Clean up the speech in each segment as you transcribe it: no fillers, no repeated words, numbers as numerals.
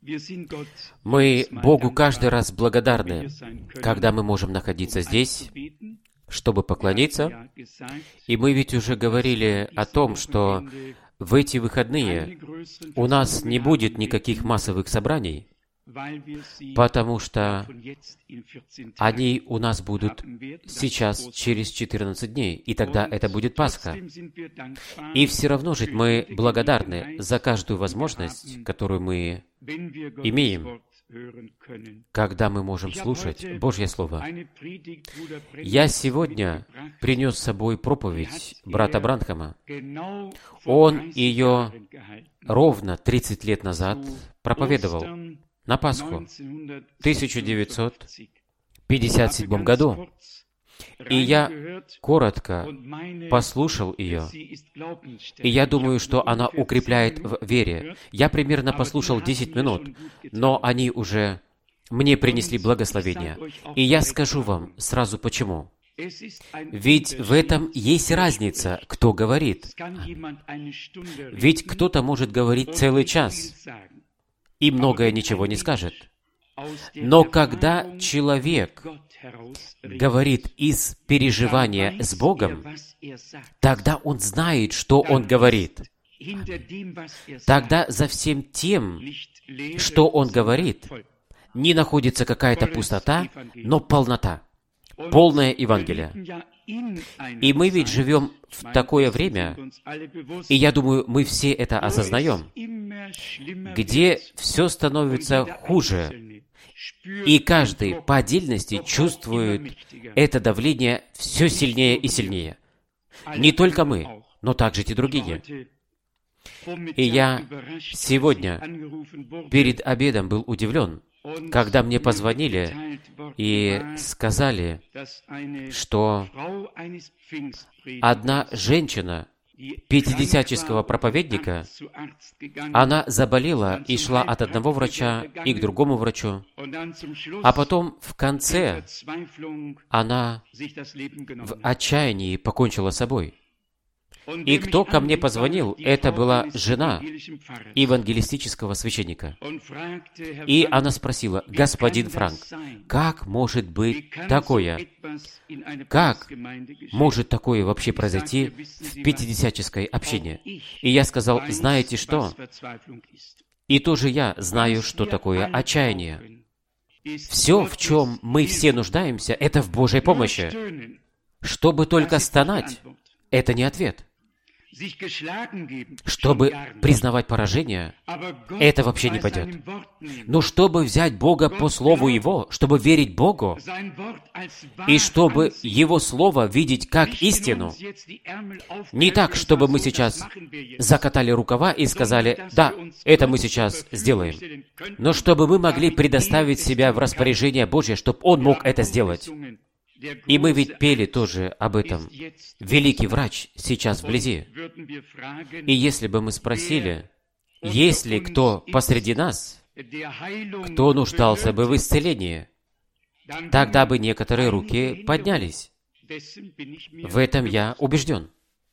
Мы Богу каждый раз благодарны, когда мы можем находиться здесь, чтобы поклониться. И мы ведь уже говорили о том, что в эти выходные у нас не будет никаких массовых собраний, потому что они у нас будут сейчас через 14 дней, и тогда это будет Пасха. И все равно же мы благодарны за каждую возможность, которую мы имеем, когда мы можем слушать Божье Слово. Я сегодня принес с собой проповедь брата Бранхама. Он ее ровно 30 лет назад проповедовал на Пасху в 1957 году. И я коротко послушал ее, и я думаю, что она укрепляет в вере. Я примерно послушал 10 минут, но они уже мне принесли благословение. И я скажу вам сразу почему. Ведь в этом есть разница, кто говорит. Ведь кто-то может говорить целый час, и многое ничего не скажет. Но когда человек говорит из переживания с Богом, тогда он знает, что он говорит. Тогда за всем тем, что он говорит, не находится какая-то пустота, но полнота, полное Евангелие. И мы ведь живем в такое время, и я думаю, мы все это осознаем, где все становится хуже, и каждый по отдельности чувствует это давление все сильнее и сильнее. Не только мы, но также и другие. И я сегодня перед обедом был удивлен, когда мне позвонили и сказали, что одна женщина пятидесятнического проповедника, она заболела и шла от одного врача и к другому врачу, а потом в конце она в отчаянии покончила с собой. И кто ко мне позвонил, это была жена евангелистического священника. И она спросила: «Господин Франк, как может быть такое? Как может такое вообще произойти в пятидесятнической общине?» И я сказал: «Знаете что? И тоже я знаю, что такое отчаяние. Все, в чем мы все нуждаемся, это в Божьей помощи. Чтобы только стонать, это не ответ. Чтобы признавать поражение, это вообще не пойдет. Но чтобы взять Бога по Слову Его, чтобы верить Богу, и чтобы Его Слово видеть как истину, не так, чтобы мы сейчас закатали рукава и сказали: «Да, это мы сейчас сделаем», но чтобы мы могли предоставить себя в распоряжение Божье, чтобы Он мог это сделать. И мы ведь пели тоже об этом. Великий врач сейчас вблизи. И если бы мы спросили, есть ли кто посреди нас, кто нуждался бы в исцелении, тогда бы некоторые руки поднялись. В этом я убежден.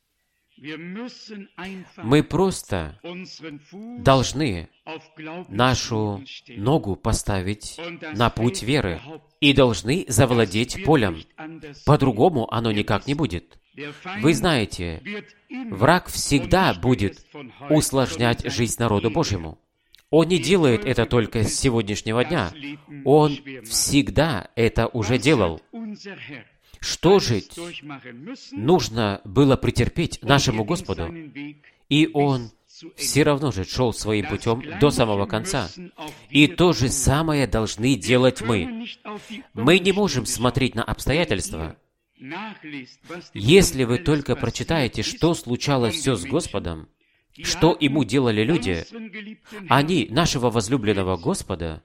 Мы просто должны нашу ногу поставить на путь веры и должны завладеть полем. По-другому оно никак не будет. Вы знаете, враг всегда будет усложнять жизнь народу Божьему. Он не делает это только с сегодняшнего дня. Он всегда это уже делал. Что же нужно было претерпеть нашему Господу? И Он все равно же шел своим путем до самого конца. И то же самое должны делать мы. Мы не можем смотреть на обстоятельства. Если вы только прочитаете, что случалось все с Господом, что Ему делали люди, они нашего возлюбленного Господа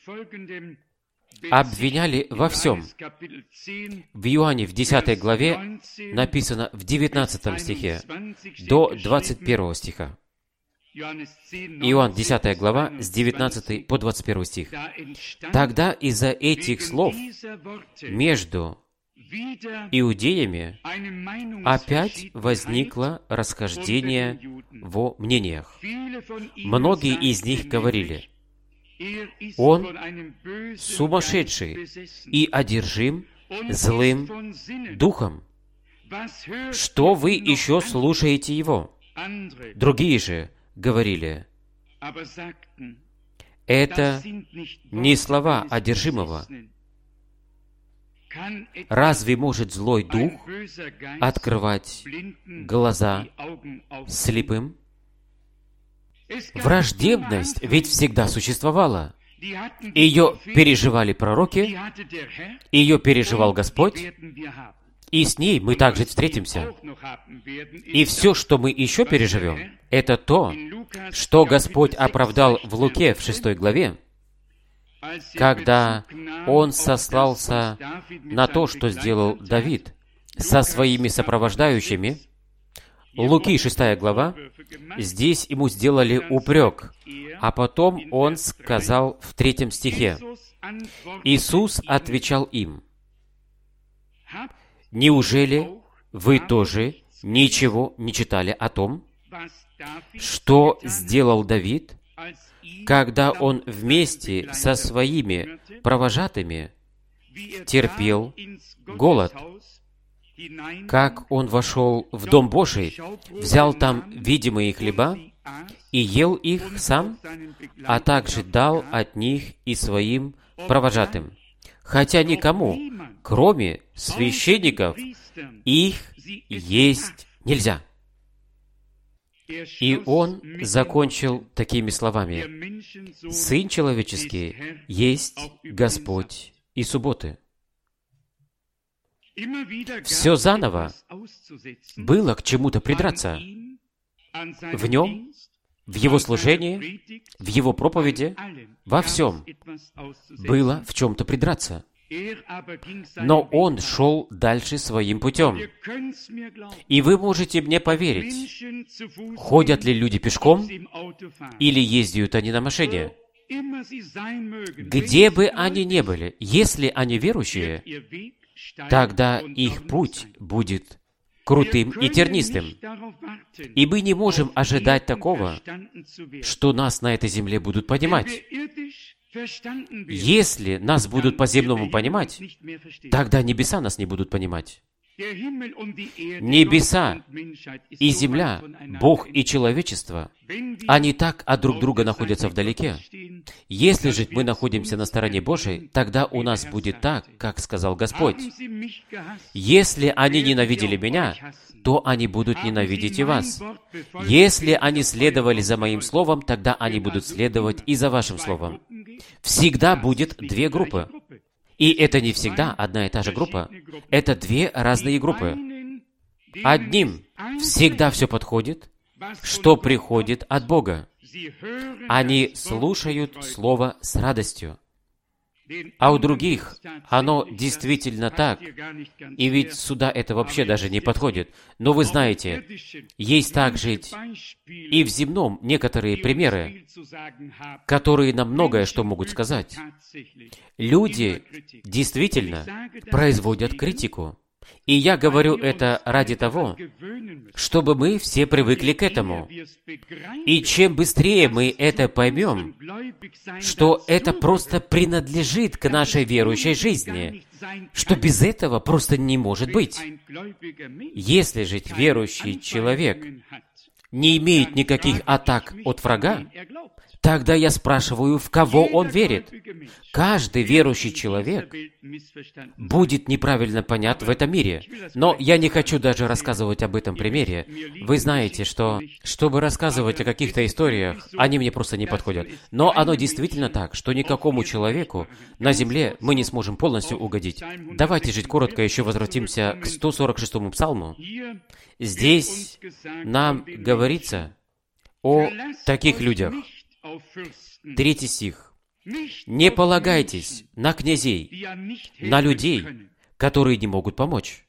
обвиняли во всем. В Иоанне, в 10 главе, написано в 19 стихе до 21 стиха. Иоанн, 10 глава, с 19 по 21 стих. «Тогда из-за этих слов между иудеями опять возникло расхождение во мнениях. Многие из них говорили: Он сумасшедший и одержим злым духом. Что вы еще слушаете его? Другие же говорили: это не слова одержимого. Разве может злой дух открывать глаза слепым? Враждебность ведь всегда существовала. Ее переживали пророки, ее переживал Господь, и с ней мы также встретимся. И все, что мы еще переживем, это то, что Господь оправдал в Луке в 6 главе, когда Он сослался на то, что сделал Давид со своими сопровождающими. Луки 6 глава, здесь ему сделали упрек, а потом Он сказал в 3 стихе: Иисус отвечал им: «Неужели вы тоже ничего не читали о том, что сделал Давид, когда он вместе со своими провожатыми терпел голод? Как он вошел в Дом Божий, взял там видимые хлеба и ел их сам, а также дал от них и своим провожатым, хотя никому, кроме священников, их есть нельзя». И он закончил такими словами: «Сын человеческий есть Господь и субботы». Все заново было к чему-то придраться. В нем, в его служении, в его проповеди, во всем было в чем-то придраться. Но он шел дальше своим путем. И вы можете мне поверить, ходят ли люди пешком или ездят они на машине. Где бы они ни были, если они верующие, тогда их путь будет крутым и тернистым. И мы не можем ожидать такого, что нас на этой земле будут понимать. Если нас будут по-земному понимать, тогда небеса нас не будут понимать. Небеса и земля, Бог и человечество, они так от друг друга находятся вдалеке. Если же мы находимся на стороне Божией, тогда у нас будет так, как сказал Господь: «Если они ненавидели меня, то они будут ненавидеть и вас. Если они следовали за моим словом, тогда они будут следовать и за вашим словом». Всегда будет две группы. И это не всегда одна и та же группа. Это две разные группы. Одним всегда все подходит, что приходит от Бога. Они слушают Слово с радостью. А у других оно действительно так. И ведь сюда это вообще даже не подходит. Но вы знаете, есть также и в земном некоторые примеры, которые нам многое что могут сказать. Люди действительно производят критику. И я говорю это ради того, чтобы мы все привыкли к этому. И чем быстрее мы это поймем, что это просто принадлежит к нашей верующей жизни, что без этого просто не может быть. Если же верующий человек не имеет никаких атак от врага, тогда я спрашиваю, в кого он верит. Каждый верующий человек будет неправильно понят в этом мире. Но я не хочу даже рассказывать об этом примере. Вы знаете, что, чтобы рассказывать о каких-то историях, они мне просто не подходят. Но оно действительно так, что никакому человеку на земле мы не сможем полностью угодить. Давайте же коротко еще возвратимся к 146-му псалму. Здесь нам говорится о таких людях. 3 стих. «Не полагайтесь на князей, на людей, которые не могут помочь.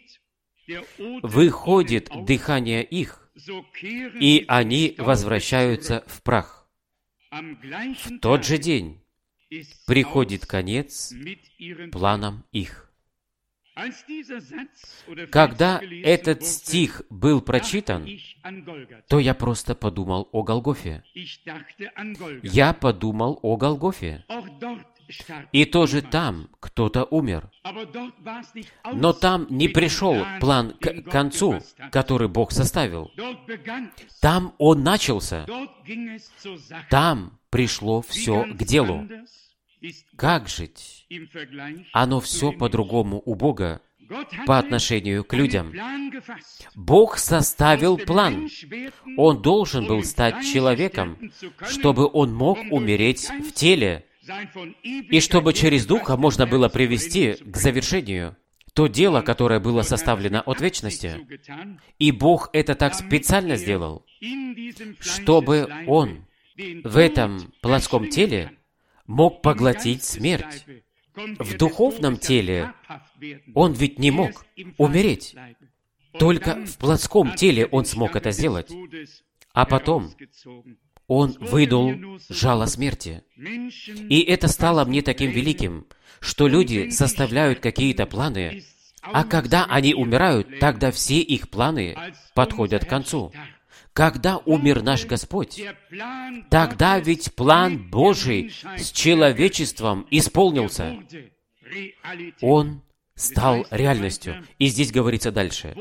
Выходит дыхание их, и они возвращаются в прах. В тот же день приходит конец планам их». Когда этот стих был прочитан, то я просто подумал о Голгофе. Я подумал о Голгофе. И тоже там кто-то умер. Но там не пришел план к концу, который Бог составил. Там он начался. Там пришло все к делу. Как жить? Оно все по-другому у Бога по отношению к людям. Бог составил план. Он должен был стать человеком, чтобы он мог умереть в теле, и чтобы через Духа можно было привести к завершению то дело, которое было составлено от вечности. И Бог это так специально сделал, чтобы Он в этом плотском теле мог поглотить смерть. В духовном теле Он ведь не мог умереть. Только в плотском теле Он смог это сделать. А потом Он выдул жало смерти. И это стало мне таким великим, что люди составляют какие-то планы, а когда они умирают, тогда все их планы подходят к концу. Когда умер наш Господь, тогда ведь план Божий с человечеством исполнился. Он стал реальностью. И здесь говорится дальше,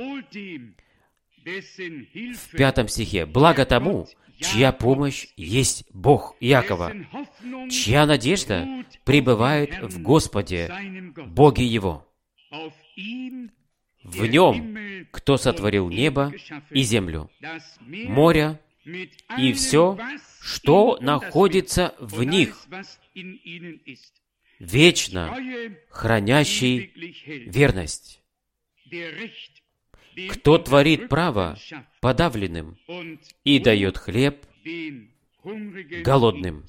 в 5 стихе, «Благо тому, чья помощь есть Бог Иакова, чья надежда пребывает в Господе, Боге Его. В Нем, кто сотворил небо и землю, моря и все, что находится в них, вечно хранящий верность, кто творит право подавленным и дает хлеб голодным».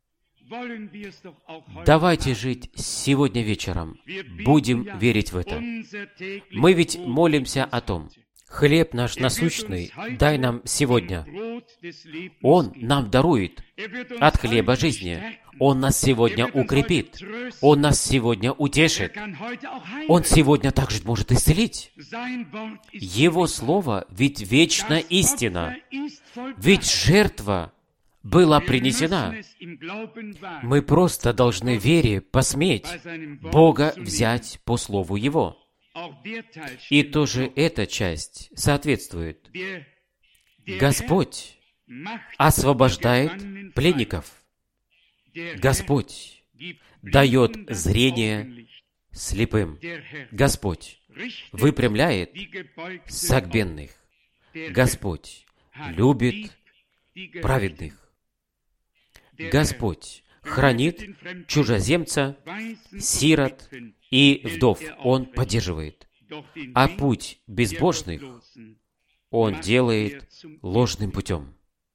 Давайте жить сегодня вечером. Будем верить в это. Мы ведь молимся о том: «Хлеб наш насущный дай нам сегодня». Он нам дарует от хлеба жизни. Он нас сегодня укрепит. Он нас сегодня утешит. Он сегодня также может исцелить. Его Слово ведь вечна истина. Ведь жертва была принесена. Мы просто должны в вере посметь Бога взять по Слову Его. И тоже эта часть соответствует. Господь освобождает пленников. Господь дает зрение слепым. Господь выпрямляет согбенных. Господь любит праведных. Господь хранит чужеземца, сирот и вдов. Он поддерживает. А путь безбожных Он делает ложным путем.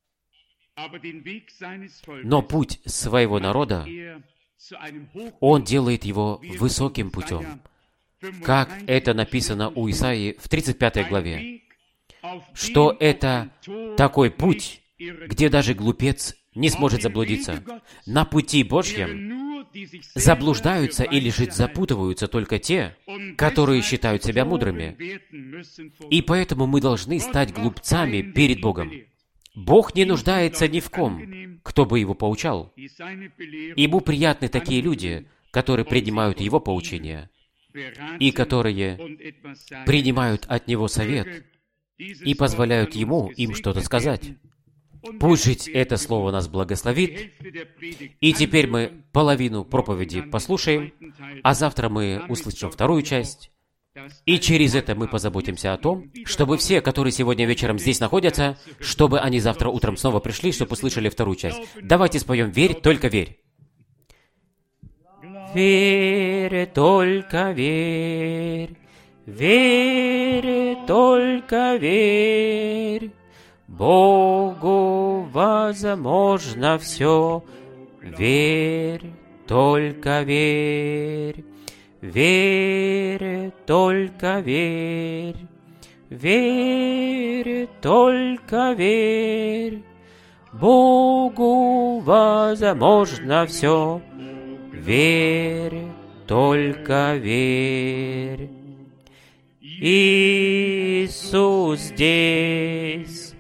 Но путь своего народа Он делает его высоким путем, как это написано у Исаии в 35 главе, что это такой путь, где даже глупец не сможет заблудиться. На пути Божьем заблуждаются или же запутываются только те, которые считают себя мудрыми. И поэтому мы должны стать глупцами перед Богом. Бог не нуждается ни в ком, кто бы Его поучал. Ему приятны такие люди, которые принимают Его поучения и которые принимают от Него совет и позволяют Ему им что-то сказать. Пусть жить это Слово нас благословит. И теперь мы половину проповеди послушаем, а завтра мы услышим вторую часть. И через это мы позаботимся о том, чтобы все, которые сегодня вечером здесь находятся, чтобы они завтра утром снова пришли, чтобы услышали вторую часть. Давайте споем «Верь, только верь». Верь, только верь, верь, только верь. Богу возможно все, верь, только верь, верь, только верь, верь, только верь. Богу возможно все, верь, только верь. Иисус здесь,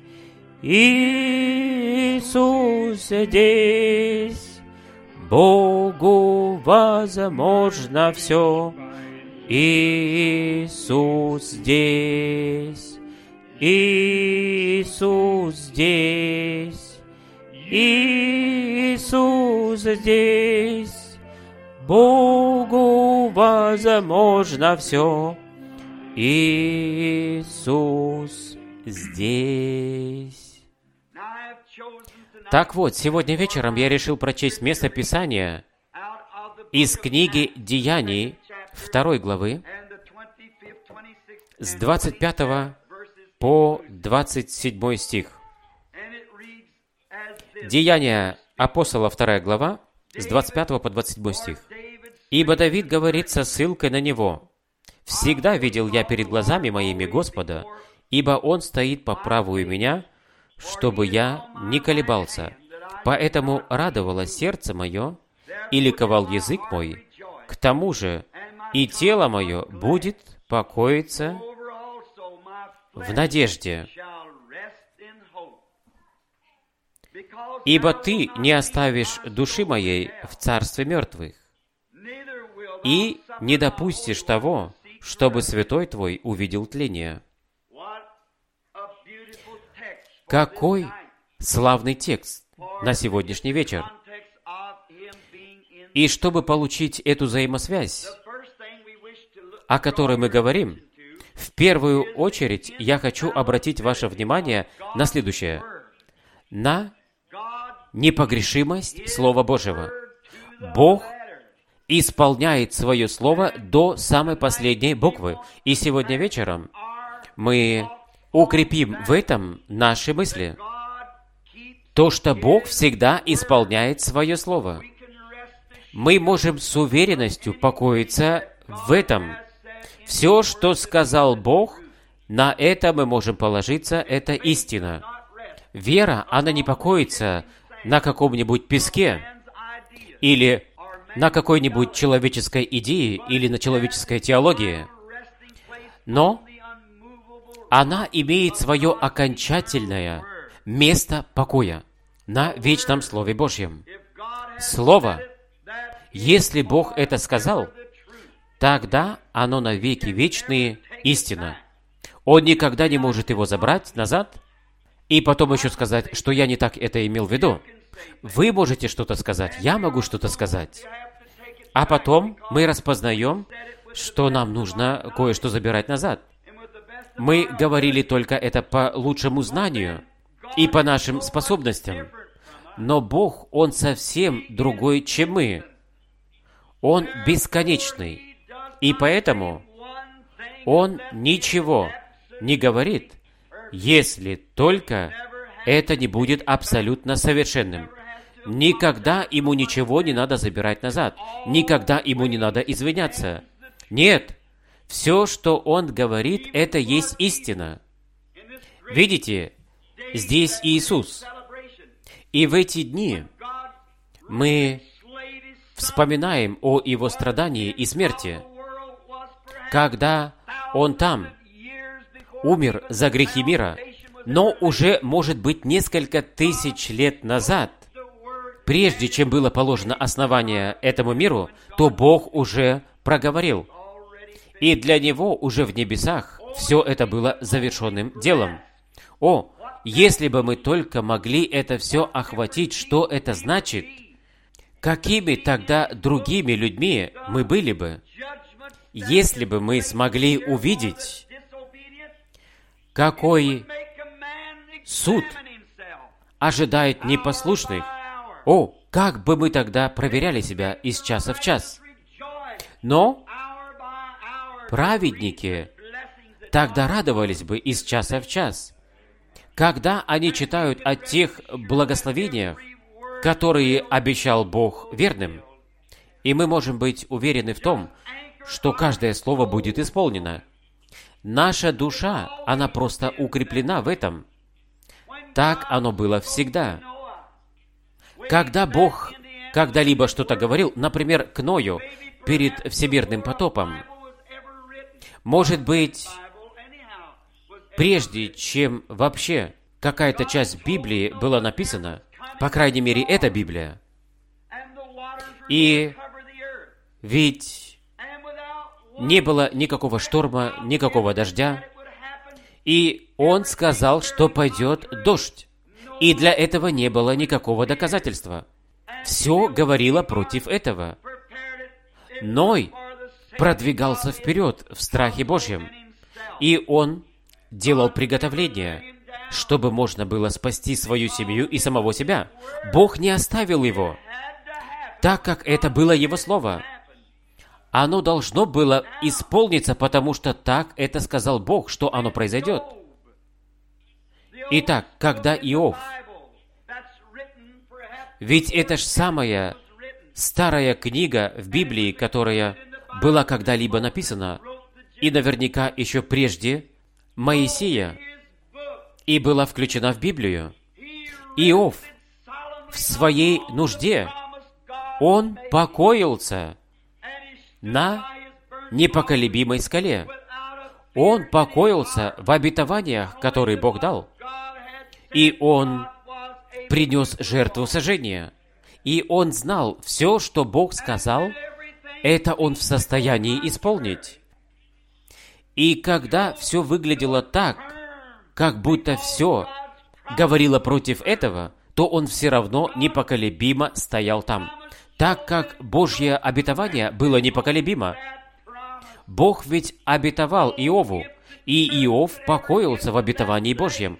Иисус здесь, Богу возможно все. Иисус здесь, Иисус здесь, Иисус здесь, Богу возможно все. Иисус здесь. Так вот, сегодня вечером я решил прочесть место Писания из книги Деяний, 2 главы, с 25 по 27 стих. Деяния апостола, 2 глава, с 25 по 27 стих. «Ибо Давид говорит со ссылкой на него: «Всегда видел я перед глазами моими Господа, ибо Он стоит по правую меня, чтобы я не колебался. Поэтому радовалось сердце мое, и ликовал язык мой. К тому же и тело мое будет покоиться в надежде. Ибо Ты не оставишь души моей в царстве мертвых, и не допустишь того, чтобы святой Твой увидел тление». Какой славный текст на сегодняшний вечер! И чтобы получить эту взаимосвязь, о которой мы говорим, в первую очередь я хочу обратить ваше внимание на следующее: на непогрешимость Слова Божьего. Бог исполняет свое Слово до самой последней буквы. И сегодня вечером мы укрепим в этом наши мысли. То, что Бог всегда исполняет свое Слово. Мы можем с уверенностью покоиться в этом. Все, что сказал Бог, на это мы можем положиться, это истина. Вера, она не покоится на каком-нибудь песке, или на какой-нибудь человеческой идее, или на человеческой теологии. Но она имеет свое окончательное место покоя на вечном Слове Божьем. Слово, если Бог это сказал, тогда оно навеки вечные истина. Он никогда не может его забрать назад и потом еще сказать, что я не так это имел в виду. Вы можете что-то сказать, я могу что-то сказать. А потом мы распознаем, что нам нужно кое-что забирать назад. Мы говорили только это по лучшему знанию и по нашим способностям. Но Бог, Он совсем другой, чем мы. Он бесконечный. И поэтому Он ничего не говорит, если только это не будет абсолютно совершенным. Никогда Ему ничего не надо забирать назад. Никогда Ему не надо извиняться. Нет. Все, что Он говорит, это есть истина. Видите, здесь Иисус. И в эти дни мы вспоминаем о Его страдании и смерти, когда Он там умер за грехи мира, но уже, может быть, несколько тысяч лет назад, прежде чем было положено основание этому миру, то Бог уже проговорил. И для Него уже в небесах все это было завершенным делом. О, если бы мы только могли это все охватить, что это значит, какими тогда другими людьми мы были бы, если бы мы смогли увидеть, какой суд ожидает непослушных. О, как бы мы тогда проверяли себя из часа в час. Но праведники тогда радовались бы из часа в час, когда они читают о тех благословениях, которые обещал Бог верным. И мы можем быть уверены в том, что каждое слово будет исполнено. Наша душа, она просто укреплена в этом. Так оно было всегда. Когда Бог когда-либо что-то говорил, например, к Ною перед всемирным потопом, может быть, прежде чем вообще какая-то часть Библии была написана, по крайней мере, эта Библия. И ведь не было никакого шторма, никакого дождя, и Он сказал, что пойдет дождь. И для этого не было никакого доказательства. Все говорило против этого. Ной продвигался вперед в страхе Божьем, и он делал приготовления, чтобы можно было спасти свою семью и самого себя. Бог не оставил его, так как это было Его Слово. Оно должно было исполниться, потому что так это сказал Бог, что оно произойдет. Итак, когда Иов, ведь это ж самая старая книга в Библии, которая была когда-либо написана, и наверняка еще прежде Моисея, и была включена в Библию. Иов в своей нужде, он покоился на непоколебимой скале. Он покоился в обетованиях, которые Бог дал. И он принес жертву сожжения. И он знал, все, что Бог сказал, это он в состоянии исполнить. И когда все выглядело так, как будто все говорило против этого, то он все равно непоколебимо стоял там, так как Божье обетование было непоколебимо. Бог ведь обетовал Иову, и Иов покоился в обетовании Божьем.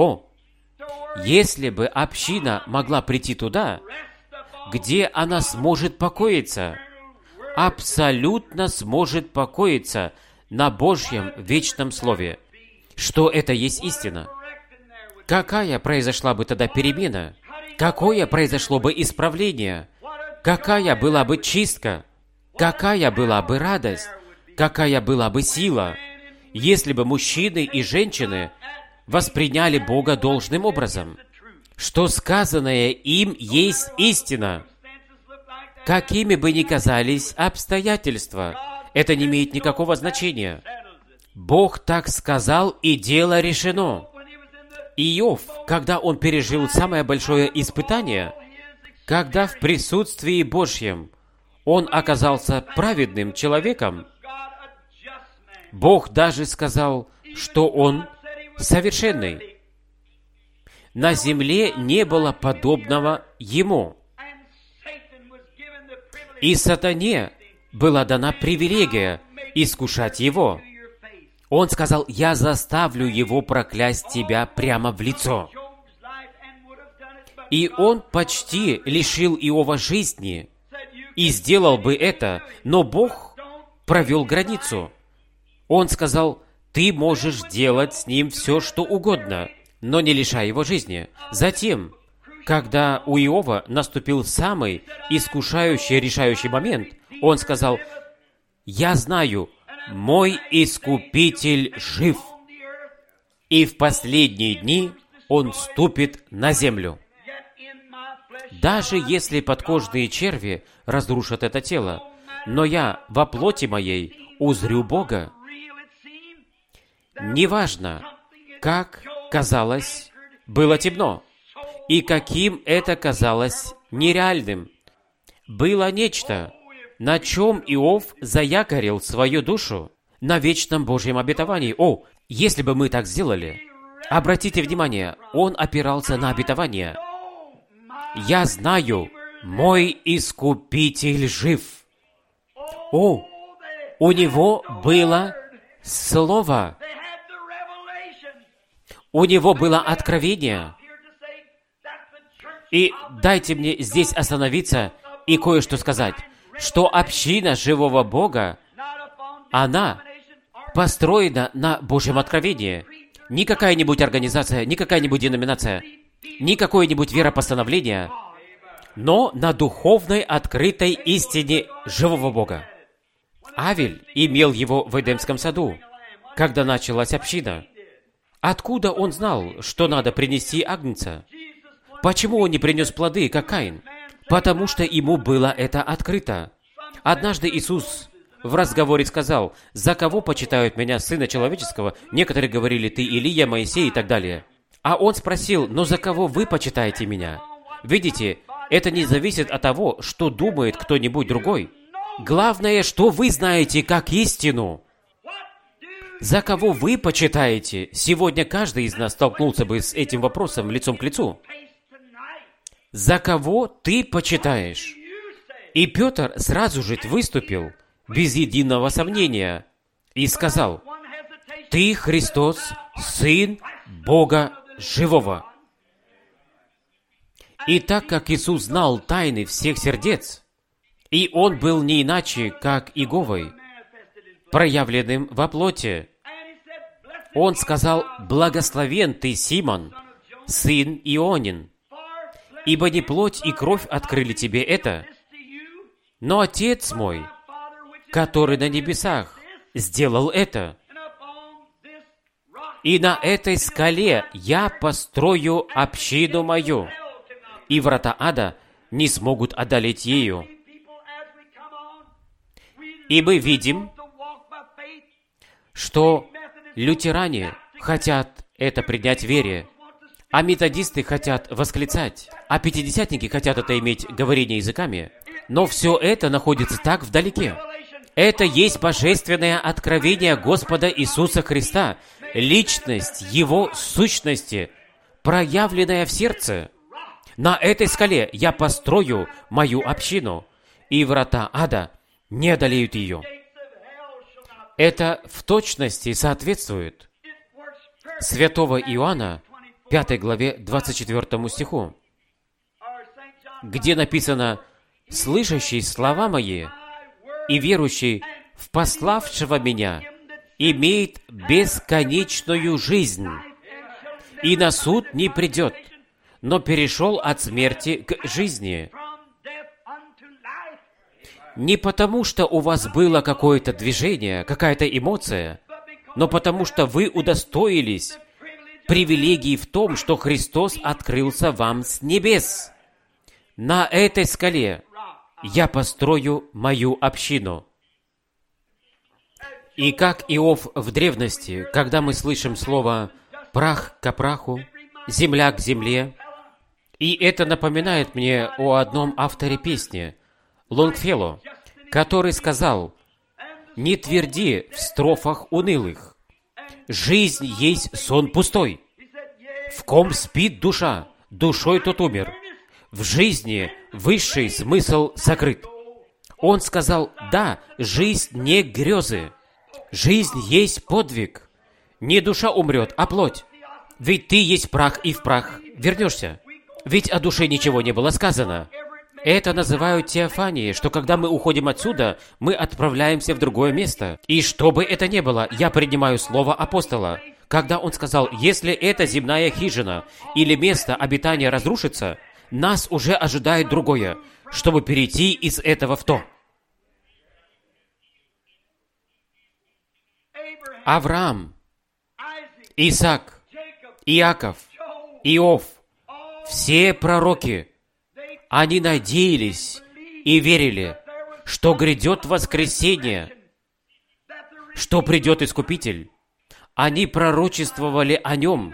Если бы община могла прийти туда, где она сможет покоиться, абсолютно сможет покоиться на Божьем вечном Слове, что это есть истина. Какая произошла бы тогда перемена? Какое произошло бы исправление? Какая была бы чистка? Какая была бы радость? Какая была бы сила, если бы мужчины и женщины восприняли Бога должным образом, что сказанное им есть истина? Какими бы ни казались обстоятельства, это не имеет никакого значения. Бог так сказал, и дело решено. Иов, когда он пережил самое большое испытание, когда в присутствии Божьем он оказался праведным человеком, Бог даже сказал, что он совершенный. На земле не было подобного ему. И сатане была дана привилегия искушать его. Он сказал: «Я заставлю его проклясть тебя прямо в лицо». И он почти лишил Иова жизни и сделал бы это, но Бог провел границу. Он сказал: «Ты можешь делать с ним все, что угодно, но не лишай его жизни». Затем, когда у Иова наступил самый искушающий, решающий момент, он сказал: «Я знаю, мой Искупитель жив, и в последние дни он ступит на землю. Даже если подкожные черви разрушат это тело, но я во плоти моей узрю Бога». Неважно, как казалось, было темно, и каким это казалось нереальным. Было нечто, на чем Иов заякорил свою душу, на вечном Божьем обетовании. Если бы мы так сделали, обратите внимание, он опирался на обетование. «Я знаю, мой Искупитель жив». У него было Слово. У него было откровение. И дайте мне здесь остановиться и кое-что сказать, что община живого Бога, она построена на Божьем откровении. Не какая-нибудь организация, не какая-нибудь деноминация, не какое-нибудь веропостановление, но на духовной открытой истине живого Бога. Авель имел его в Эдемском саду, когда началась община. Откуда он знал, что надо принести агнца? Почему он не принес плоды, как Каин? Потому что ему было это открыто. Однажды Иисус в разговоре сказал: «За кого почитают меня, Сына Человеческого?» Некоторые говорили: «Ты Илия, Моисей» и так далее. А он спросил: «Но за кого вы почитаете меня?» Видите, это не зависит от того, что думает кто-нибудь другой. Главное, что вы знаете как истину. За кого вы почитаете? Сегодня каждый из нас столкнулся бы с этим вопросом лицом к лицу. За кого ты почитаешь? И Петр сразу же выступил, без единого сомнения, и сказал: «Ты Христос, Сын Бога Живого». И так как Иисус знал тайны всех сердец, и Он был не иначе, как Иеговой, проявленным во плоти, Он сказал: «Благословен ты, Симон, сын Ионин, ибо не плоть и кровь открыли тебе это, но Отец мой, который на небесах, сделал это. И на этой скале я построю общину мою, и врата ада не смогут одолеть ею». И мы видим, что лютеране хотят это принять в вере, а методисты хотят восклицать, а пятидесятники хотят это иметь говорение языками. Но все это находится так вдалеке. Это есть божественное откровение Господа Иисуса Христа, личность Его сущности, проявленная в сердце. На этой скале я построю мою общину, и врата ада не одолеют ее. Это в точности соответствует святого Иоанна, 5 главе, 24 стиху, где написано: «Слышащий слова мои и верующий в пославшего меня имеет бесконечную жизнь, и на суд не придет, но перешел от смерти к жизни». Не потому, что у вас было какое-то движение, какая-то эмоция, но потому, что вы удостоились привилегии в том, что Христос открылся вам с небес. На этой скале я построю мою общину. И как Иов в древности, когда мы слышим слово «прах к праху», «земля к земле», и это напоминает мне о одном авторе песни, Лонгфелло, который сказал: «Не тверди в строфах унылых, жизнь есть сон пустой. В ком спит душа, душой тот умер. В жизни высший смысл сокрыт». Он сказал: да, жизнь не грезы, жизнь есть подвиг. Не душа умрет, а плоть. Ведь ты есть прах, и в прах вернешься. Ведь о душе ничего не было сказано. Это называют теофанией, что когда мы уходим отсюда, мы отправляемся в другое место. И что бы это ни было, я принимаю слово апостола, когда он сказал: если эта земная хижина или место обитания разрушится, нас уже ожидает другое, чтобы перейти из этого в то. Авраам, Исаак, Иаков, Иов, все пророки, они надеялись и верили, что грядет воскресение, что придет Искупитель. Они пророчествовали о Нем.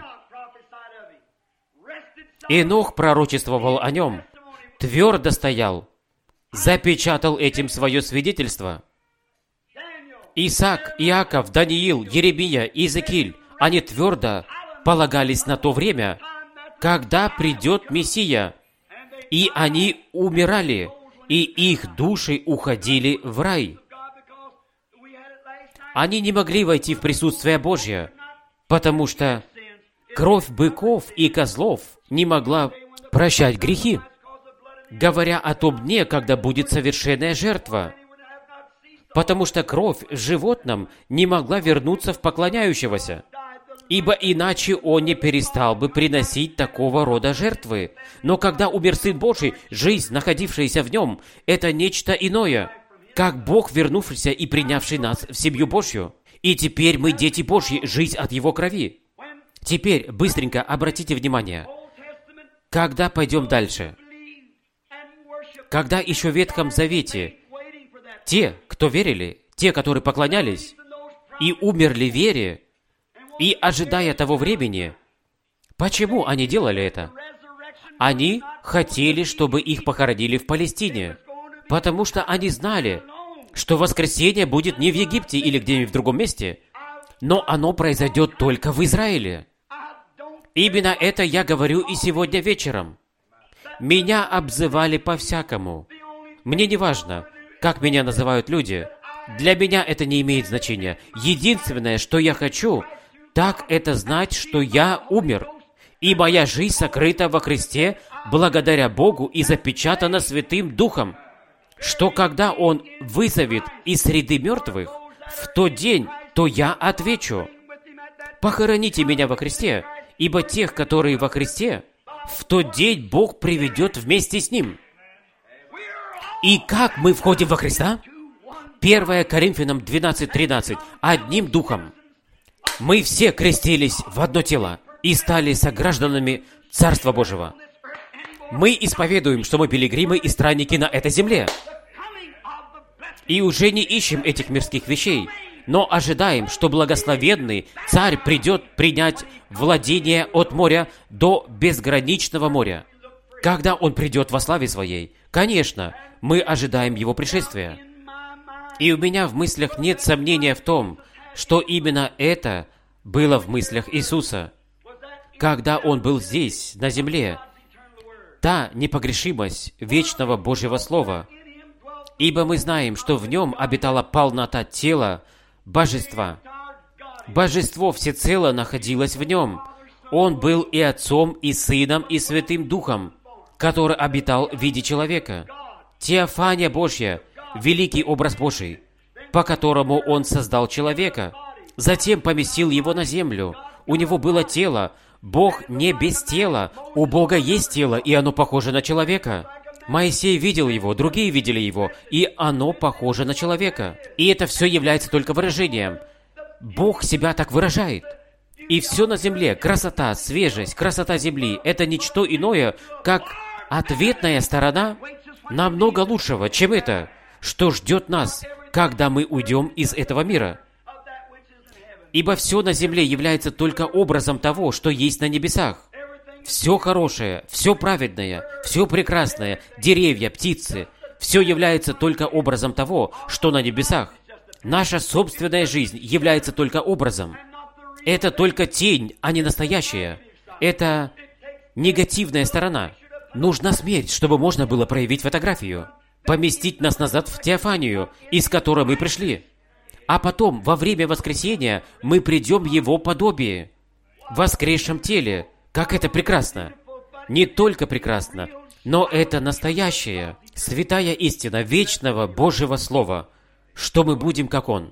Енох пророчествовал о Нем, твердо стоял, запечатал этим свое свидетельство. Исаак, Иаков, Даниил, Еремия, Иезекииль, они твердо полагались на то время, когда придет Мессия, и они умирали, и их души уходили в рай. Они не могли войти в присутствие Божье, потому что кровь быков и козлов не могла прощать грехи, говоря о том дне, когда будет совершенная жертва, потому что кровь в животном не могла вернуться в поклоняющегося, ибо иначе он не перестал бы приносить такого рода жертвы. Но когда умер Сын Божий, жизнь, находившаяся в нем, это нечто иное, как Бог, вернувшийся и принявший нас в семью Божью. И теперь мы дети Божьи, жизнь от Его крови. Теперь быстренько обратите внимание, когда пойдем дальше, когда еще в Ветхом Завете те, кто верили, те, которые поклонялись и умерли в вере, и ожидая того времени, почему они делали это? Они хотели, чтобы их похоронили в Палестине, потому что они знали, что воскресение будет не в Египте или где-нибудь в другом месте, но оно произойдет только в Израиле. Именно это я говорю и сегодня вечером. Меня обзывали по-всякому. Мне не важно, как меня называют люди. Для меня это не имеет значения. Единственное, что я хочу, так это знать, что я умер, и моя жизнь сокрыта во Христе благодаря Богу и запечатана Святым Духом, что когда Он вызовет из среды мертвых в тот день, то я отвечу: похороните меня во Христе, ибо тех, которые во Христе, в тот день Бог приведет вместе с Ним. И как мы входим во Христа? 1 Коринфянам 12:13. Одним духом мы все крестились в одно тело и стали согражданами Царства Божьего. Мы исповедуем, что мы пилигримы и странники на этой земле. И уже не ищем этих мирских вещей, но ожидаем, что благословенный Царь придет принять владение от моря до безграничного моря. Когда Он придет во славе Своей, конечно, мы ожидаем Его пришествия. И у меня в мыслях нет сомнения в том, что именно это было в мыслях Иисуса, когда Он был здесь, на земле. Та непогрешимость вечного Божьего Слова. Ибо мы знаем, что в Нем обитала полнота тела Божества. Божество всецело находилось в Нем. Он был и Отцом, и Сыном, и Святым Духом, который обитал в виде человека. Теофания Божья, великий образ Божий, по которому Он создал человека, затем поместил его на землю. У него было тело. Бог не без тела. У Бога есть тело, и оно похоже на человека. Моисей видел его, другие видели его, и оно похоже на человека. И это все является только выражением. Бог себя так выражает. И все на земле, красота, свежесть, красота земли, это ничто иное, как ответная сторона намного лучшего, чем это, что ждет нас, когда мы уйдем из этого мира. Ибо все на земле является только образом того, что есть на небесах. Все хорошее, все праведное, все прекрасное, деревья, птицы, все является только образом того, что на небесах. Наша собственная жизнь является только образом. Это только тень, а не настоящая. Это негативная сторона. Нужна смерть, чтобы можно было проявить фотографию, поместить нас назад в Теофанию, из которой мы пришли. А потом, во время воскресения, мы придем в Его подобие, в воскресшем теле. Как это прекрасно! Не только прекрасно, но это настоящая, святая истина вечного Божьего Слова, что мы будем, как Он.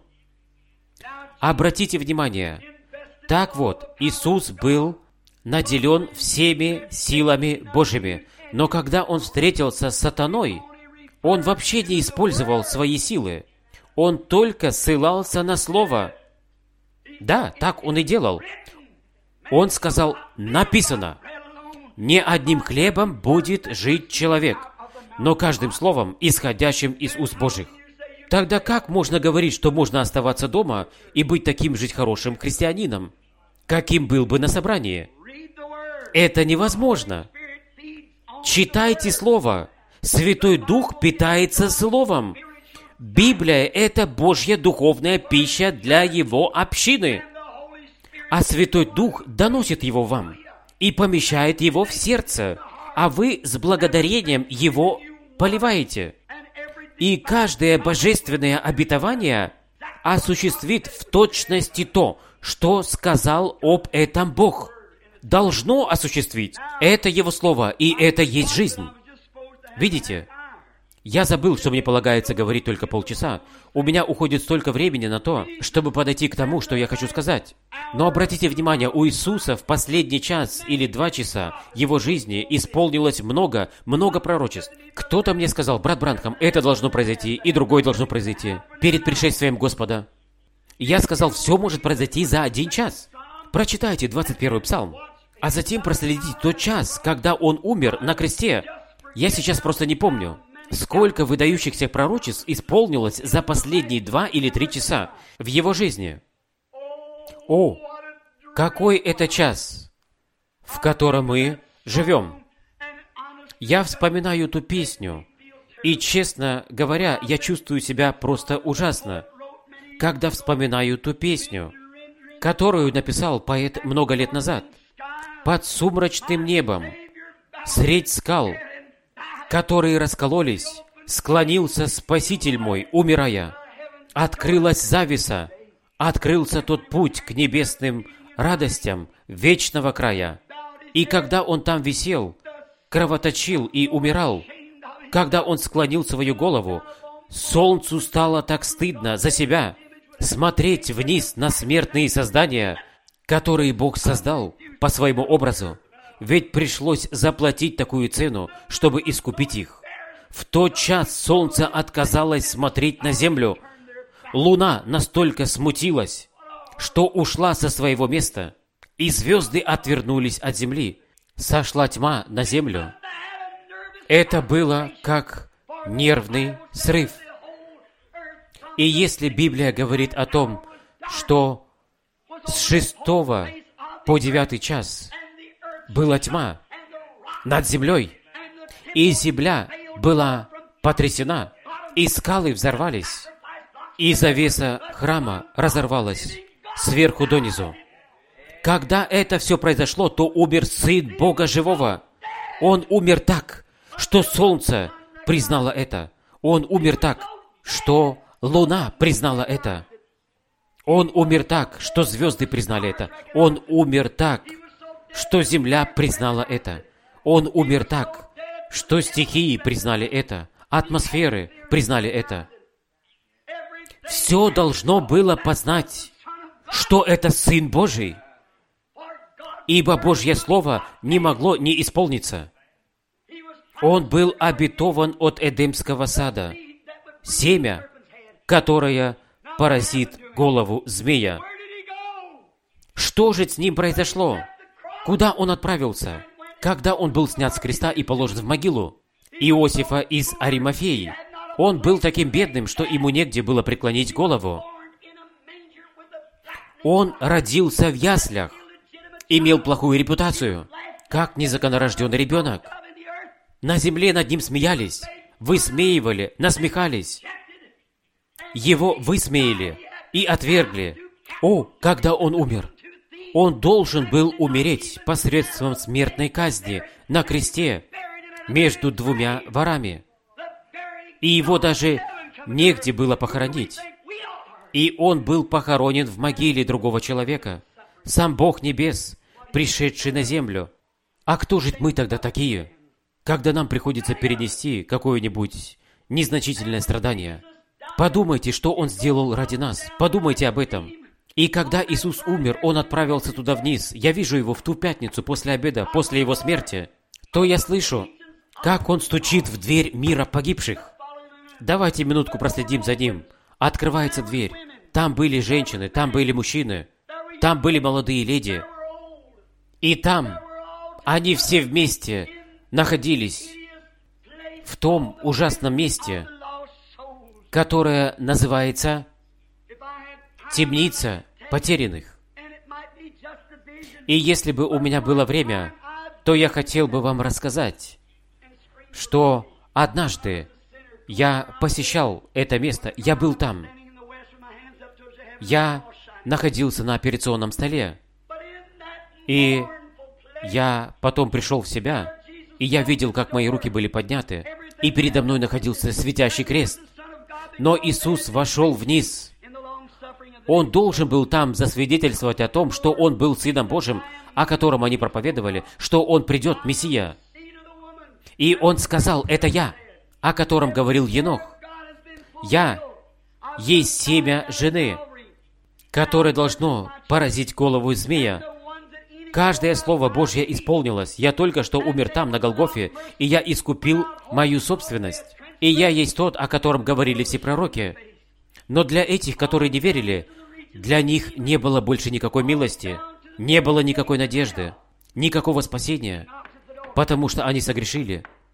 Обратите внимание, так вот, Иисус был наделен всеми силами Божьими, но когда Он встретился с сатаной, Он вообще не использовал свои силы. Он только ссылался на Слово. Да, так Он и делал. Он сказал: написано, не одним хлебом будет жить человек, но каждым словом, исходящим из уст Божьих. Тогда как можно говорить, что можно оставаться дома и быть таким же хорошим христианином, каким был бы на собрании? Это невозможно. Читайте Слово. Святой Дух питается Словом. Библия – это Божья духовная пища для Его общины. А Святой Дух доносит его вам и помещает его в сердце, а вы с благодарением его поливаете. И каждое божественное обетование осуществит в точности то, что сказал об этом Бог. Должно осуществить. Это Его Слово, и это есть жизнь. Видите? Я забыл, что мне полагается говорить только полчаса. У меня уходит столько времени на то, чтобы подойти к тому, что я хочу сказать. Но обратите внимание, у Иисуса в последний час или 2 часа Его жизни исполнилось много пророчеств. Кто-то мне сказал: брат Бранхам, это должно произойти, и другое должно произойти перед пришествием Господа. Я сказал, все может произойти за 1 час. Прочитайте 21 Псалм, а затем проследите тот час, когда Он умер на кресте. Я сейчас просто не помню. Сколько выдающихся пророчеств исполнилось за последние 2 или 3 часа в его жизни? О, какой это час, в котором мы живем! Я вспоминаю ту песню, и, честно говоря, я чувствую себя просто ужасно, когда вспоминаю ту песню, которую написал поэт много лет назад. Под сумрачным небом, средь скал, которые раскололись, склонился Спаситель мой, умирая. Открылась завеса, открылся тот путь к небесным радостям вечного края. И когда он там висел, кровоточил и умирал, когда он склонил свою голову, солнцу стало так стыдно за себя смотреть вниз на смертные создания, которые Бог создал по своему образу. Ведь пришлось заплатить такую цену, чтобы искупить их. В тот час солнце отказалось смотреть на землю. Луна настолько смутилась, что ушла со своего места, и звезды отвернулись от земли. Сошла тьма на землю. Это было как нервный срыв. И если Библия говорит о том, что с 6 по 9 час была тьма над землей, и земля была потрясена, и скалы взорвались, и завеса храма разорвалась сверху донизу. Когда это все произошло, то умер Сын Бога Живого. Он умер так, что солнце признало это. Он умер так, что луна признала это. Он умер так, что звезды признали это. Он умер так, что земля признала это. Он умер так, что стихии признали это. Атмосферы признали это. Все должно было познать, что это Сын Божий, ибо Божье Слово не могло не исполниться. Он был обетован от Эдемского сада, семя, которое поразит голову змея. Что же с ним произошло? Куда он отправился, когда он был снят с креста и положен в могилу? Иосифа из Аримафеи. Он был таким бедным, что ему негде было преклонить голову. Он родился в яслях, имел плохую репутацию, как незаконнорожденный ребенок. На земле над ним смеялись, высмеивали, насмехались. Его высмеяли и отвергли. О, когда он умер! Он должен был умереть посредством смертной казни на кресте между 2 ворами. И его даже негде было похоронить. И он был похоронен в могиле другого человека. Сам Бог Небес, пришедший на землю. А кто же мы тогда такие, когда нам приходится перенести какое-нибудь незначительное страдание? Подумайте, что Он сделал ради нас. Подумайте об этом. И когда Иисус умер, Он отправился туда вниз. Я вижу Его в ту пятницу после обеда, после Его смерти. То я слышу, как Он стучит в дверь мира погибших. Давайте минутку проследим за Ним. Открывается дверь. Там были женщины, там были мужчины, там были молодые леди. И там они все вместе находились в том ужасном месте, которое называется темница потерянных. И если бы у меня было время, то я хотел бы вам рассказать, что однажды я посещал это место, я был там. Я находился на операционном столе, и я потом пришел в себя, и я видел, как мои руки были подняты, и передо мной находился светящий крест. Но Иисус вошел вниз. Он должен был там засвидетельствовать о том, что Он был Сыном Божьим, о котором они проповедовали, что Он придет, Мессия. И Он сказал, это я, о котором говорил Енох. Я есть семя жены, которое должно поразить голову змея. Каждое слово Божье исполнилось. Я только что умер там, на Голгофе, и я искупил мою собственность. И я есть тот, о котором говорили все пророки. Но для этих, которые не верили, для них не было больше никакой милости, не было никакой надежды, никакого спасения, потому что они согрешили.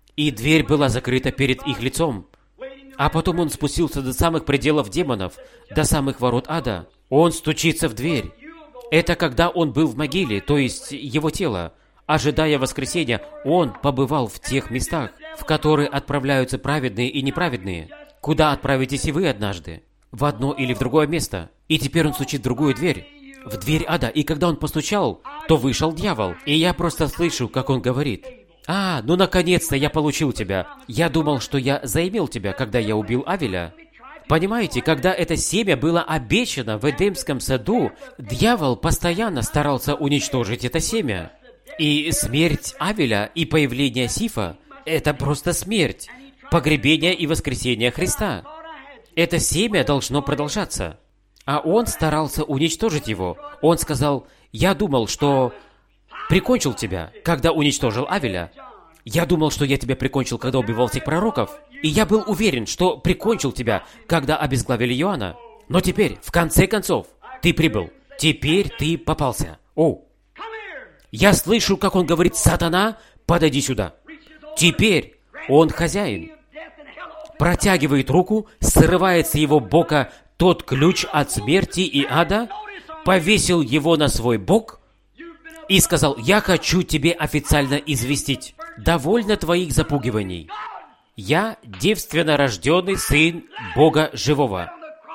и дверь была закрыта перед их лицом. А потом он спустился до самых пределов демонов, до самых ворот ада. Он стучится в дверь. Это когда он был в могиле, то есть его тело. Ожидая воскресения, он побывал в тех местах, в которые отправляются праведные и неправедные. Куда отправитесь и вы однажды? В одно или в другое место. И теперь он стучит в другую дверь. В дверь ада. И когда он постучал, то вышел дьявол. И я просто слышу, как он говорит: ну наконец-то я получил тебя. Я думал, что я заимел тебя, когда я убил Авеля. Понимаете, когда это семя было обещано в Эдемском саду, дьявол постоянно старался уничтожить это семя. И смерть Авеля и появление Сифа – это просто смерть, погребение и воскресение Христа. Это семя должно продолжаться. А он старался уничтожить его. Он сказал: я думал, что прикончил тебя, когда уничтожил Авеля. Я думал, что я тебя прикончил, когда убивал всех пророков. И я был уверен, что прикончил тебя, когда обезглавили Иоанна. Но теперь, в конце концов, ты прибыл. Теперь ты попался. Я слышу, как он говорит: «Сатана, подойди сюда». Теперь он хозяин. Протягивает руку, срывает с его бока тот ключ от смерти и ада, повесил его на свой бок и сказал: «Я хочу тебе официально известить. Довольно твоих запугиваний. Я девственно рожденный сын Бога живого.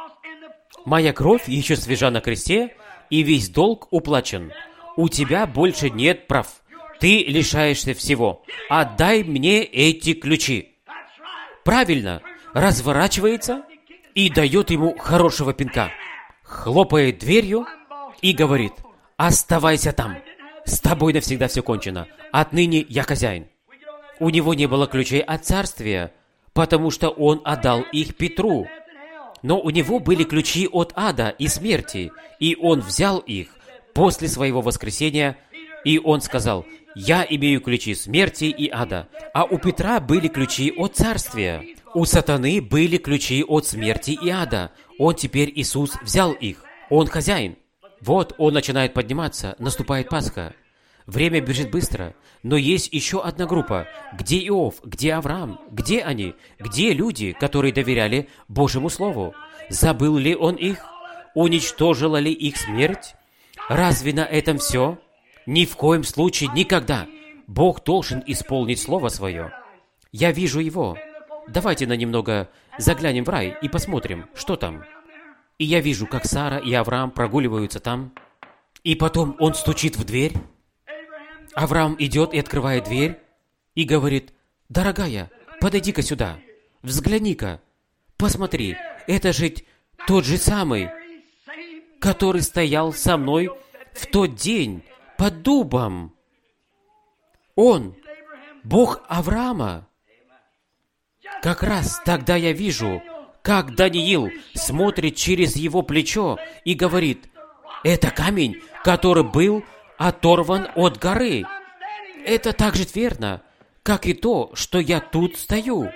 Моя кровь еще свежа на кресте, и весь долг уплачен. У тебя больше нет прав. Ты лишаешься всего. Отдай мне эти ключи». Правильно, разворачивается и дает ему хорошего пинка. Хлопает дверью и говорит: «Оставайся там. С тобой навсегда все кончено. Отныне я хозяин». У него не было ключей от царствия, потому что он отдал их Петру. Но у него были ключи от ада и смерти, и он взял их после своего воскресения, и он сказал: «Я имею ключи смерти и ада». А у Петра были ключи от царствия. У сатаны были ключи от смерти и ада. Теперь Иисус взял их. Он хозяин. Вот он начинает подниматься, наступает Пасха. Время бежит быстро, но есть еще одна группа. Где Иов? Где Авраам? Где они? Где люди, которые доверяли Божьему Слову? Забыл ли он их? Уничтожила ли их смерть? Разве на этом все? Ни в коем случае, никогда. Бог должен исполнить Слово Свое. Я вижу Его. Давайте на немного заглянем в рай и посмотрим, что там. И я вижу, как Сара и Авраам прогуливаются там. И потом он стучит в дверь. Авраам идет и открывает дверь и говорит: «Дорогая, подойди-ка сюда, взгляни-ка, посмотри, это же тот же самый, который стоял со мной в тот день под дубом. Он, Бог Авраама». Как раз тогда я вижу, как Даниил смотрит через его плечо и говорит: «Это камень, который был оторван от горы». Это так же верно, как и то, что я тут стою.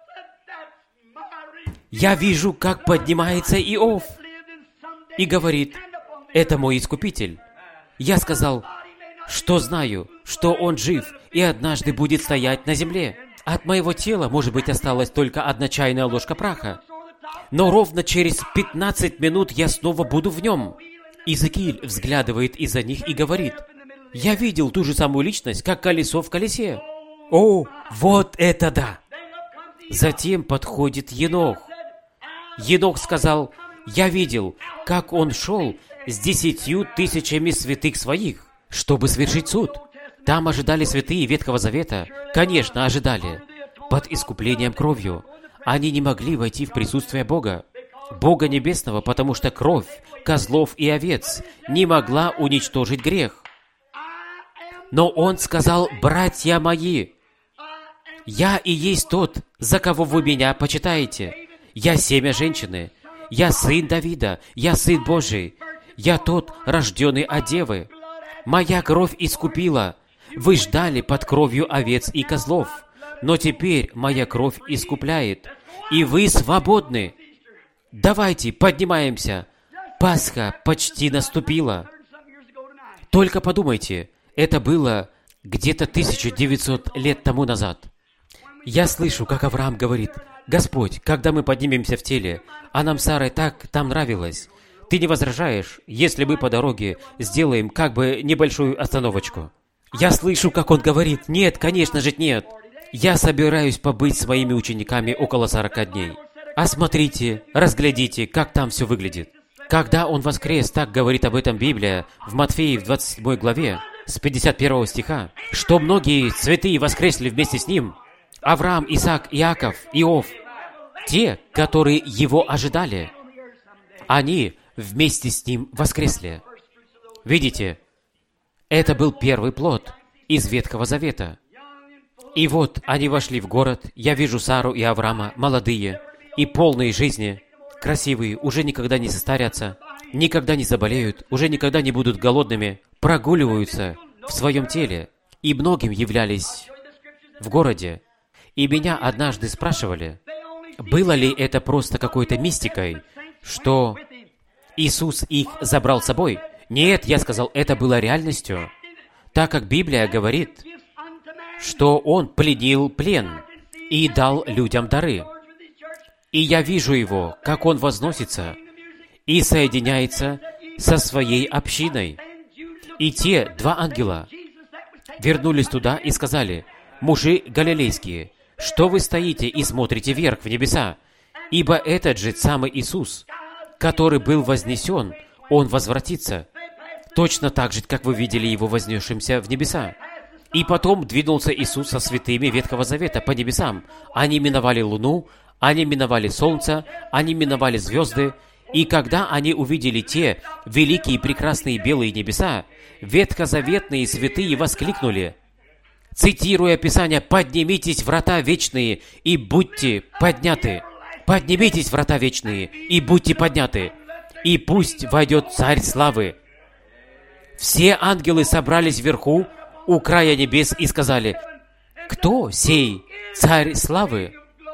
Я вижу, как поднимается Иов и говорит: «Это мой Искупитель». Я сказал, что знаю, что он жив и однажды будет стоять на земле. От моего тела, может быть, осталась только одна чайная ложка праха. Но ровно через 15 минут я снова буду в нем. Иезекииль взглядывает из-за них и говорит: «Я видел ту же самую личность, как колесо в колесе». О, вот это да! Затем подходит Енох. Енох сказал: «Я видел, как он шел с 10 000 святых своих, чтобы совершить суд». Там ожидали святые Ветхого Завета. Конечно, ожидали. Под искуплением кровью. Они не могли войти в присутствие Бога. Бога Небесного, потому что кровь козлов и овец не могла уничтожить грех. Но он сказал: «Братья мои, я и есть тот, за кого вы меня почитаете. Я семя женщины. Я сын Давида. Я сын Божий. Я тот, рожденный от девы. Моя кровь искупила. Вы ждали под кровью овец и козлов, но теперь моя кровь искупляет, и вы свободны. Давайте поднимаемся. Пасха почти наступила». Только подумайте, это было где-то 1900 лет тому назад. Я слышу, как Авраам говорит: «Господь, когда мы поднимемся в теле, а нам с Сарой так там нравилось, Ты не возражаешь, если мы по дороге сделаем как бы небольшую остановочку?» Я слышу, как он говорит: «Нет, конечно же нет. Я собираюсь побыть с моими учениками около 40 дней. А смотрите, разглядите, как там все выглядит». Когда он воскрес, так говорит об этом Библия в Матфея в 27 главе, с 51 стиха, что многие святые воскресли вместе с ним. Авраам, Исаак, Иаков, Иов, те, которые его ожидали, они вместе с ним воскресли. Видите, это был первый плод из Ветхого Завета. И вот они вошли в город, я вижу Сару и Авраама, молодые и полные жизни, красивые, уже никогда не состарятся, никогда не заболеют, уже никогда не будут голодными, прогуливаются в своем теле, и многим являлись в городе. И меня однажды спрашивали, было ли это просто какой-то мистикой, что Иисус их забрал с собой? Нет, я сказал, это было реальностью, так как Библия говорит, что Он пленил плен и дал людям дары. И я вижу Его, как Он возносится и соединяется со своей общиной. И те 2 ангела вернулись туда и сказали: «Мужи галилейские, что вы стоите и смотрите вверх в небеса? Ибо этот же самый Иисус, который был вознесен, Он возвратится, точно так же, как вы видели Его вознесшимся в небеса». И потом двинулся Иисус со святыми Ветхого Завета по небесам. Они миновали луну, они миновали солнце, они миновали звезды. И когда они увидели те великие и прекрасные белые небеса, ветхозаветные святые воскликнули, цитируя Писание: «Поднимитесь, врата вечные, и будьте подняты! Поднимитесь, врата вечные, и будьте подняты! И пусть войдет Царь славы!» Все ангелы собрались вверху, у края небес, и сказали: «Кто сей Царь славы?»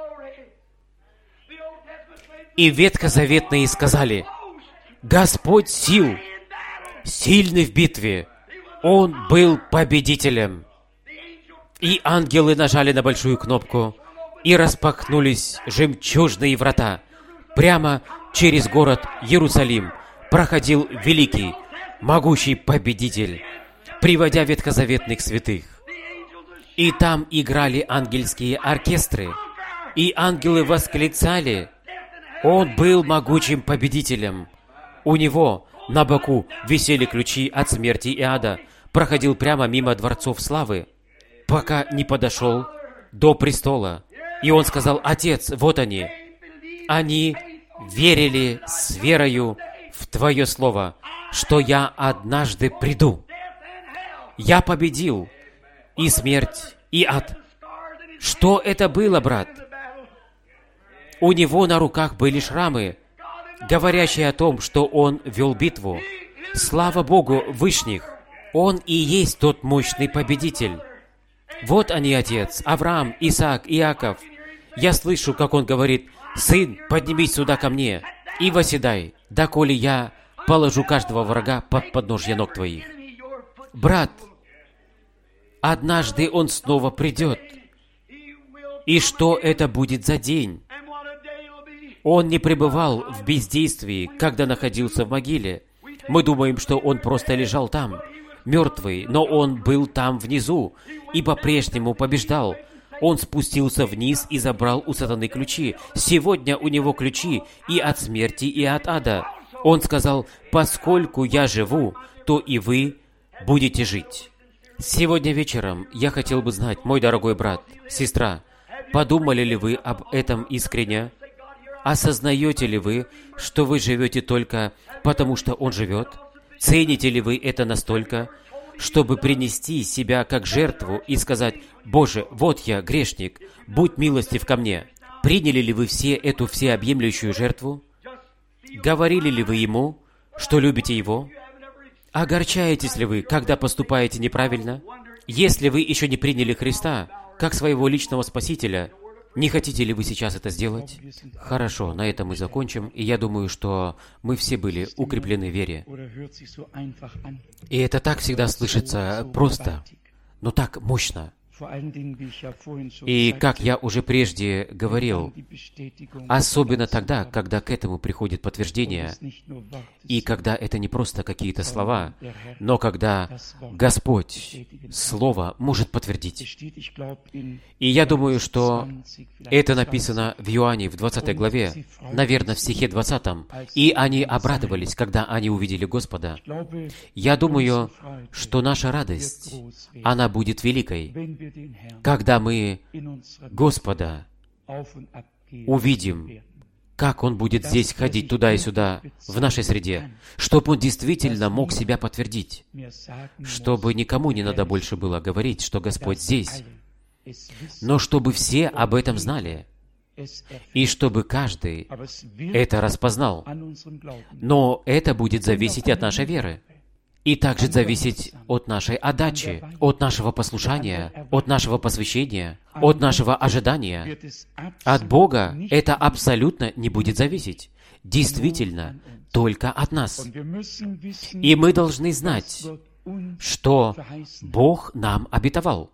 И ветхозаветные сказали: «Господь сил, сильный в битве, Он был победителем». И ангелы нажали на большую кнопку, и распахнулись жемчужные врата. Прямо через город Иерусалим проходил великий, могучий победитель, приводя ветхозаветных святых. И там играли ангельские оркестры, и ангелы восклицали: «Он был могучим победителем». У него на боку висели ключи от смерти и ада, проходил прямо мимо дворцов славы, пока не подошел до престола. И он сказал: «Отец, вот они». Они верили с верою в Твое Слово, что я однажды приду. Я победил и смерть, и ад. Что это было, брат? У него на руках были шрамы, говорящие о том, что он вел битву. Слава Богу Вышних! Он и есть тот мощный победитель. Вот они, Отец, Авраам, Исаак, Иаков. Я слышу, как он говорит: «Сын, поднимись сюда ко мне и восседай, доколе я положу каждого врага под подножья ног твоих». Брат, однажды он снова придет. И что это будет за день? Он не пребывал в бездействии, когда находился в могиле. Мы думаем, что он просто лежал там, мертвый, но он был там внизу и по-прежнему побеждал. Он спустился вниз и забрал у сатаны ключи. Сегодня у него ключи и от смерти, и от ада. Он сказал: «Поскольку я живу, то и вы будете жить». Сегодня вечером я хотел бы знать, мой дорогой брат, сестра, подумали ли вы об этом искренне? Осознаете ли вы, что вы живете только потому, что Он живет? Цените ли вы это настолько, чтобы принести себя как жертву и сказать: «Боже, вот я, грешник, будь милостив ко мне»? Приняли ли вы эту всеобъемлющую жертву? Говорили ли вы Ему, что любите Его? Огорчаетесь ли вы, когда поступаете неправильно? Если вы еще не приняли Христа как своего личного Спасителя, не хотите ли вы сейчас это сделать? Хорошо, на этом мы закончим, и я думаю, что мы все были укреплены в вере. И это так всегда слышится просто, но так мощно. И, как я уже прежде говорил, особенно тогда, когда к этому приходит подтверждение, и когда это не просто какие-то слова, но когда Господь Слово может подтвердить. И я думаю, что это написано в Иоанне, в 20 главе, наверное, в стихе 20, «И они обрадовались, когда они увидели Господа». Я думаю, что наша радость, она будет великой, когда мы Господа увидим, как Он будет здесь ходить туда и сюда, в нашей среде, чтобы Он действительно мог себя подтвердить, чтобы никому не надо больше было говорить, что Господь здесь, но чтобы все об этом знали, и чтобы каждый это распознал. Но это будет зависеть от нашей веры. И также зависеть от нашей отдачи, от нашего послушания, от нашего посвящения, от нашего ожидания. От Бога это абсолютно не будет зависеть. Действительно, только от нас. И мы должны знать, что Бог нам обетовал.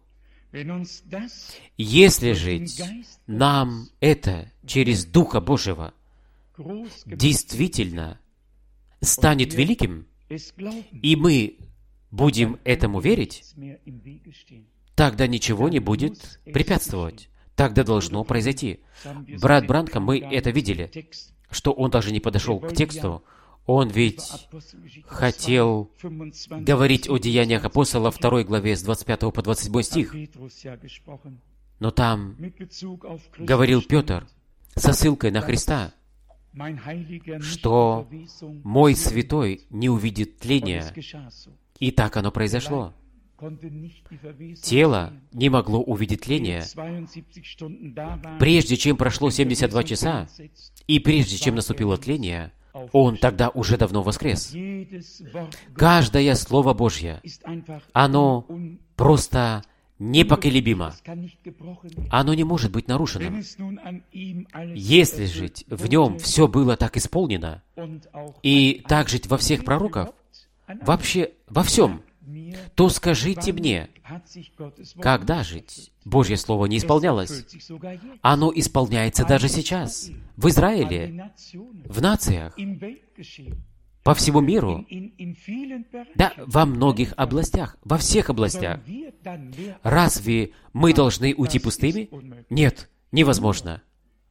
Если жить нам это через Духа Божьего действительно станет великим, и мы будем этому верить, тогда ничего не будет препятствовать. Тогда должно произойти. Брат Бранхам, мы это видели, что он даже не подошел к тексту. Он ведь хотел говорить о деяниях апостолов 2 главе с 25 по 27 стих. Но там говорил Петр со ссылкой на Христа, что «мой святой не увидит тления». И так оно произошло. Тело не могло увидеть тления. Прежде чем прошло 72 часа, и прежде чем наступило тление, Он тогда уже давно воскрес. Каждое Слово Божье, оно просто непоколебимо. Оно не может быть нарушенным. Если жить в нем все было так исполнено, и так жить во всех пророков, вообще во всем, то скажите мне, когда жить Божье Слово не исполнялось? Оно исполняется даже сейчас, в Израиле, в нациях, по всему миру, да, во многих областях, во всех областях. Разве мы должны уйти пустыми? Нет, невозможно.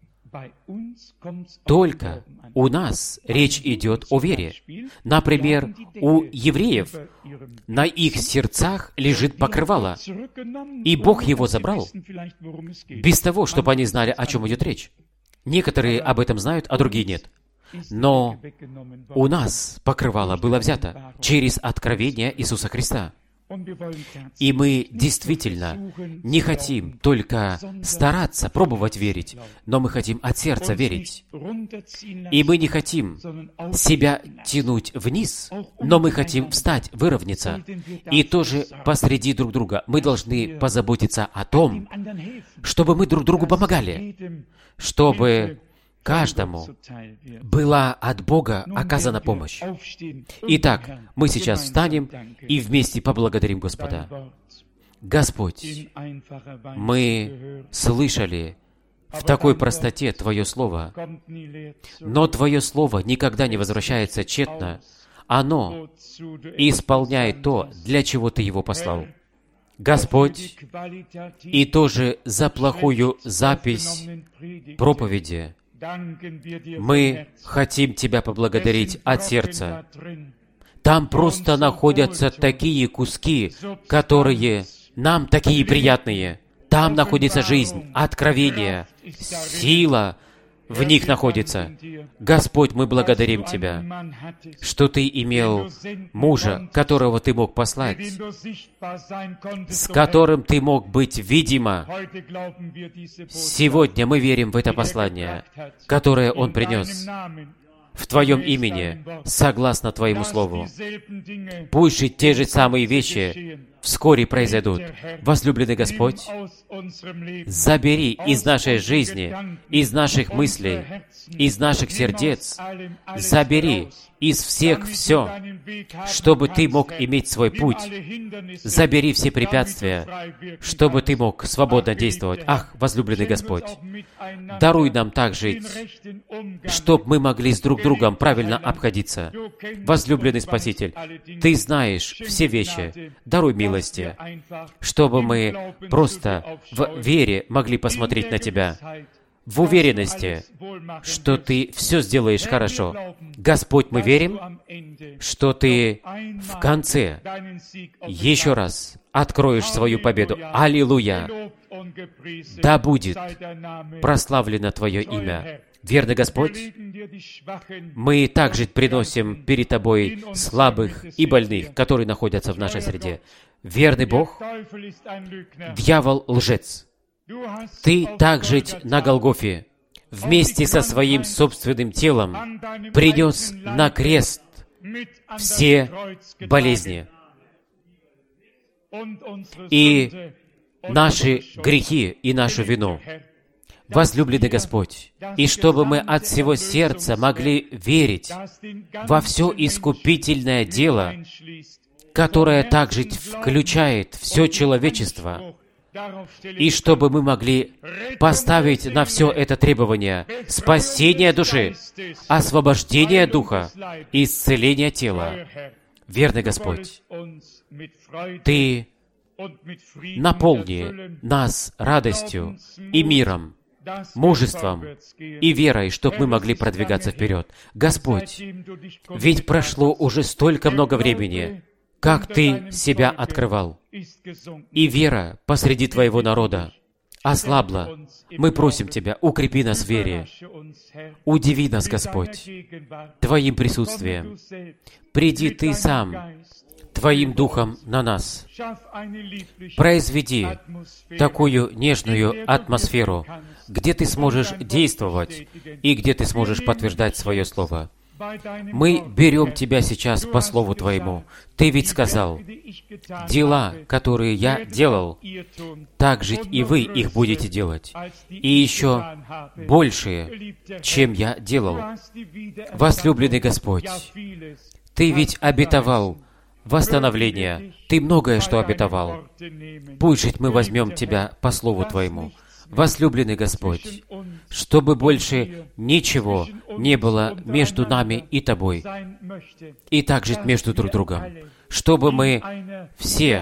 Только у нас речь идет о вере. Например, у евреев на их сердцах лежит покрывало, и Бог его забрал, без того, чтобы они знали, о чем идет речь. Некоторые об этом знают, а другие нет. Но у нас покрывало было взято через откровение Иисуса Христа. И мы действительно не хотим только стараться, пробовать верить, но мы хотим от сердца верить. И мы не хотим себя тянуть вниз, но мы хотим встать, выровняться. И тоже посреди друг друга мы должны позаботиться о том, чтобы мы друг другу помогали, чтобы каждому была от Бога оказана помощь. Итак, мы сейчас встанем и вместе поблагодарим Господа. Господь, мы слышали в такой простоте Твое Слово, но Твое Слово никогда не возвращается тщетно. Оно исполняет то, для чего Ты его послал. Господь, и тоже за плохую запись проповеди мы хотим Тебя поблагодарить от сердца. Там просто находятся такие куски, которые нам такие приятные. Там находится жизнь, откровение, сила в них находится. Господь, мы благодарим Тебя, что Ты имел мужа, которого Ты мог послать, с которым Ты мог быть видимо. Сегодня мы верим в это послание, которое Он принес в Твоем имени, согласно Твоему Слову. Пусть же те же самые вещи вскоре произойдут. Возлюбленный Господь, забери из нашей жизни, из наших мыслей, из наших сердец, забери из всех все, чтобы Ты мог иметь свой путь. Забери все препятствия, чтобы Ты мог свободно действовать. Ах, возлюбленный Господь, даруй нам так жить, чтобы мы могли с друг другом правильно обходиться. Возлюбленный Спаситель, Ты знаешь все вещи. Даруй милости, чтобы мы просто в вере могли посмотреть на Тебя, в уверенности, что Ты все сделаешь хорошо. Господь, мы верим, что Ты в конце еще раз откроешь свою победу. Аллилуйя! Да будет прославлено Твое имя. Верный Господь, мы также приносим перед Тобой слабых и больных, которые находятся в нашей среде. Верный Бог, дьявол лжец. Ты также на Голгофе вместе со своим собственным телом принес на крест все болезни и наши грехи и нашу вину. Возлюбленный Господь, и чтобы мы от всего сердца могли верить во все искупительное дело, которое также включает все человечество, и чтобы мы могли поставить на все это требование спасения души, освобождения духа, исцеления тела. Верный Господь, Ты наполни нас радостью и миром, мужеством и верой, чтобы мы могли продвигаться вперед. Господь, ведь прошло уже столько много времени, как Ты себя открывал, и вера посреди Твоего народа ослабла. Мы просим Тебя, укрепи нас в вере. Удиви нас, Господь, Твоим присутствием. Приди Ты сам, Твоим Духом на нас. Произведи такую нежную атмосферу, где Ты сможешь действовать и где Ты сможешь подтверждать Свое Слово. Мы берем Тебя сейчас по Слову Твоему. Ты ведь сказал, дела, которые я делал, так же и вы их будете делать. И еще большие, чем я делал. Возлюбленный Господь, Ты ведь обетовал восстановление. Ты многое что обетовал. Пусть же мы возьмем Тебя по Слову Твоему. Возлюбленный Господь, чтобы больше ничего не было между нами и Тобой, и также между друг другом, чтобы мы все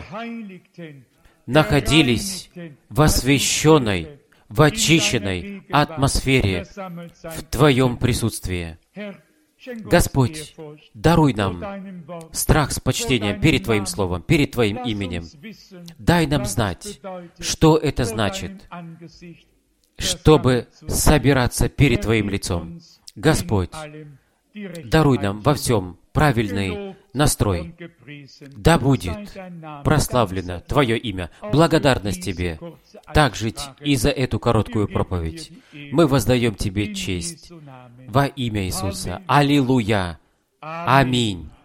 находились в освященной, в очищенной атмосфере в Твоем присутствии. Господь, даруй нам страх с почтением перед Твоим Словом, перед Твоим именем. Дай нам знать, что это значит, чтобы собираться перед Твоим лицом. Господь, даруй нам во всем правильный настрой. Да будет прославлено Твое имя. Благодарность Тебе также и за эту короткую проповедь. Мы воздаем Тебе честь во имя Иисуса. Аллилуйя! Аминь!